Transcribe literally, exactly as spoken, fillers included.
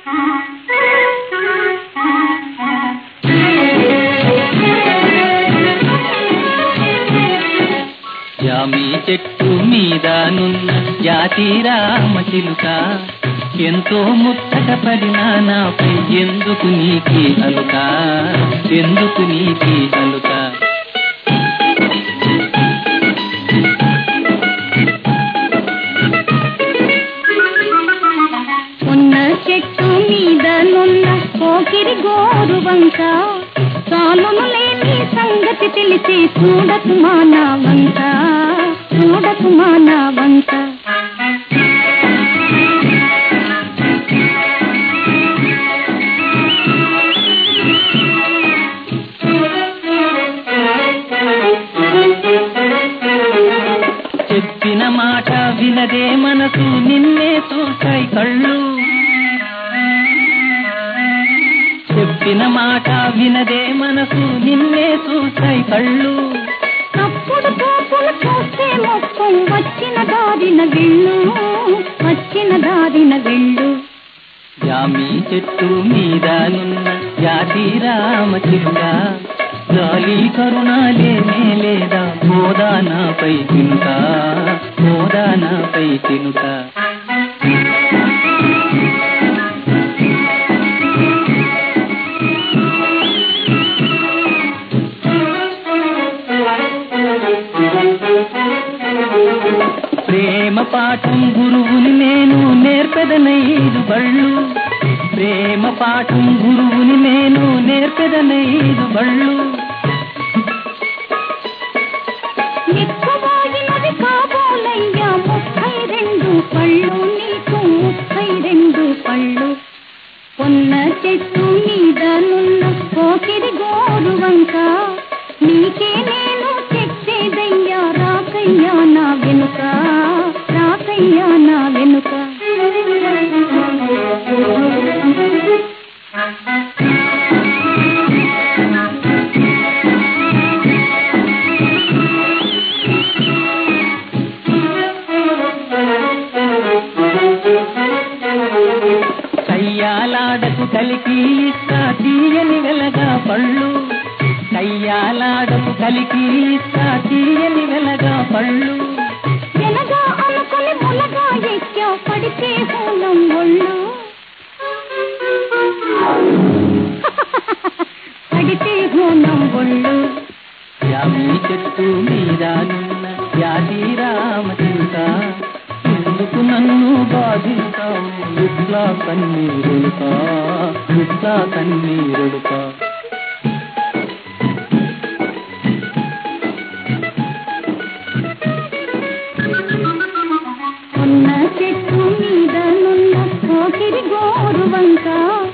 జామి చెట్టు మీద నున్న జాతి రామ చిలుక, ఎంతో ముచ్చట పడినా నాపై ఎందుకు నీకి అలుక, ఎందుకు నీకి అలుక. ఉన్న చెట్టు మీద నున్న పోకిరి గోరు వంక, చాలును లేని సంగతి తెలిసి చూడకు మానవంత, చూడకు మానవంత. చెప్పిన మాట వినదే మనసు నిన్నే చూస్తాయి కళ్ళు, చెప్పిన మాట వినదే మనసు నిన్నే చూస్తాయి కళ్ళు. తప్పుడు పోపులు చూస్తే మొత్తం వచ్చిన దారిన వెళ్ళు, వచ్చిన దారిన వెళ్ళు. జామి చెట్టు మీద నున్న జాతి రామ చిలుక, గాలి కరుణాలేనే లేదా మోదానాపై తినుక, మోదానాపై తినుక. ప్రేమ పాఠం గురువుని నేను నేర్పెదనైదు బళ్ళు, ప్రేమ పాఠం గురువుని నేను నేర్పెదనైదు బళ్ళు. ఎక్కువాగినది కాబోలయ్యా ముప్పై రెండు పళ్ళు, నీకు ముప్పై రెండు పళ్ళు. కొన్న చెట్టు మీద నున్న పోకిరి గోరు వంక, నీకే నేను చెప్పేదయ్యా రాకయ్యా నా వెనుక, రాకయ్యా నా వెనుక. కయ్యాలాడకు కలికి ఇస్తా తీయని వెలగా పళ్ళు, కయ్యాలాడకు కలికి ఇస్తా తీయని వెలగా పళ్ళు. వెలగా అనుకుని ములగా ఎక్కా పడితే హోలం ఒళ్ళు, పడితే హోలం ఒళ్ళు. జామి చెట్టు మీద నున్న జాతి రామ చిలుక, ఎందుకు నన్ను బాధిస్తావు ఇట్లా కన్నీరుడుక, ఇట్లా కన్నీరుడుక. ఉన్న చెట్టు మీద నున్న పోకిరి గోరు వంక,